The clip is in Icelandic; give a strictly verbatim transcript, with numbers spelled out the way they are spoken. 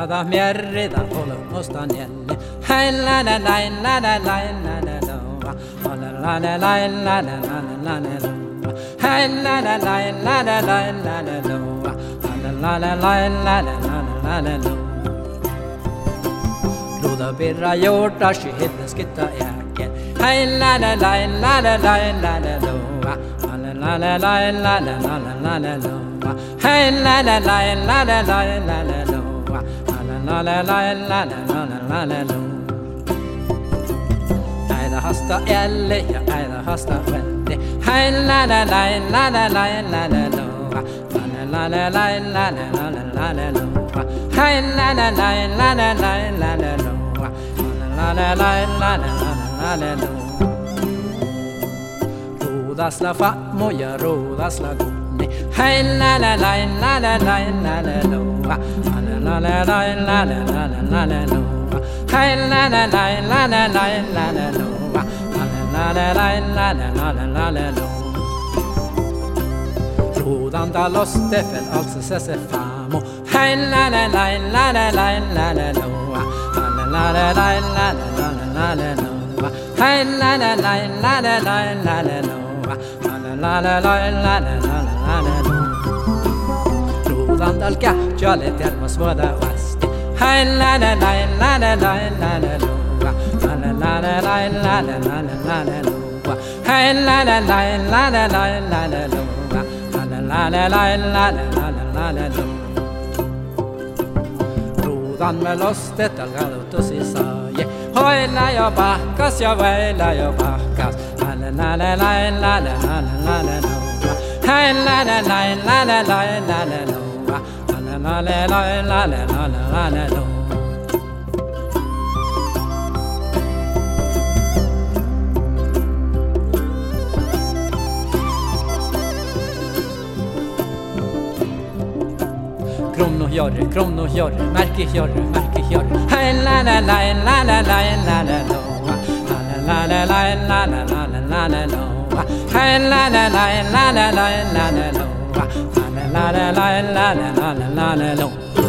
Ruda da mjerri da polo mostanjelli. Hey la la la la la la la la la. La la la la la la la la la. Hey la la la la la la la la la. La la la la la la la la. Ruda birra hjortar skyhitten skitta jäkel. Hey la la la la la la la la la. La la la la la la la la la. Hey la la la la la la la la la. La la la la la la la la la. Äida hasta elle ja äida hasta väldi. Hey la la la la la la la la la. La la la la la la la la la. Hey la la la la la la la la la. La la la la la la la la. Rudas la famo ja rudas la gonni. Hey la la la la la la la la la. La la la la la la la la la. Hey la la la la la la la la la. La la la la la la la la la. Rudan da loste för alltså se famo. Hey la la la la la la la la la. La la la la la la la la la. Hey la la la la la la la la la. La la la la la la la la la. Rudan dal gacciale termos vada vasti. Hey la la la la la la la la. La la la la la la la la la. Hey la la la la la la la la. La la la la la la la la la. Rudan med lostet algadoto si saje. Hoi la yo backas, yo vai la yo backas. La la la la la la la la la la. Hey la la la la la la la la la. La la la la la la la la la. Krono hjorre, krono hjorre, märke hjorre, märke hjorre. Hey la la la la la la la la la. La la la la la la la la la. Hey la la la la la la la la la. La la la la la la la la la.